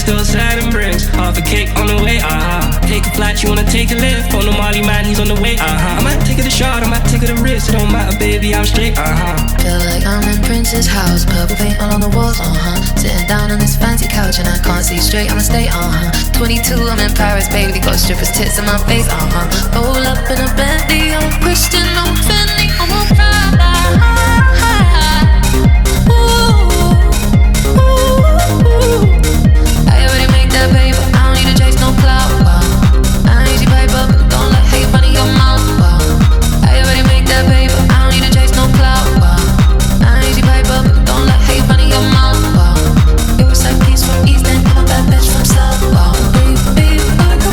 still sad and bricks. Half a cake on the way, Take a flight, you wanna take a lift. On the Molly man, he's on the way, I might take it a shot, I might take it a risk. It don't matter, baby, I'm straight, Feel like I'm in Prince's house, purple paint all on the walls, Sitting down on this fancy couch and I can't see straight, I'ma stay, 22, I'm in Paris, baby, got strippers' tits in my face, Roll up in a Bentley, I'm Christian, I'm Fendi, I'm a Prada. I already make that paper, I don't need to chase no clout, I ain't easy paper, don't let hate run in your mouth, I already make that paper, I don't need to chase no clout, I ain't easy paper, don't let hate run in your mouth, It was like peace from East End, I'm a bad bitch from South, baby,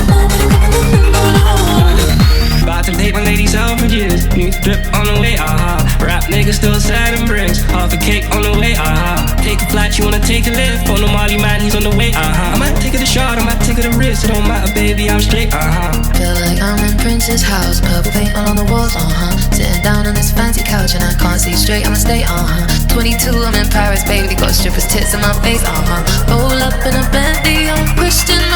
About to date my lady Selfridges. New drip on the way, Rap nigga still sad and bricks. Half a cake on the way, Take a flight, you wanna take a lift. On the Molly man, he's on the way, I might take it a shot, I might take it a risk. It don't matter, baby, I'm straight, Feel like I'm in Prince's house, purple paint all on the walls, Sitting down on this fancy couch and I can't see straight, I'ma stay, 22, I'm in Paris, baby, got strippers' tits in my face, Roll up in a Bentley, I'm Christian.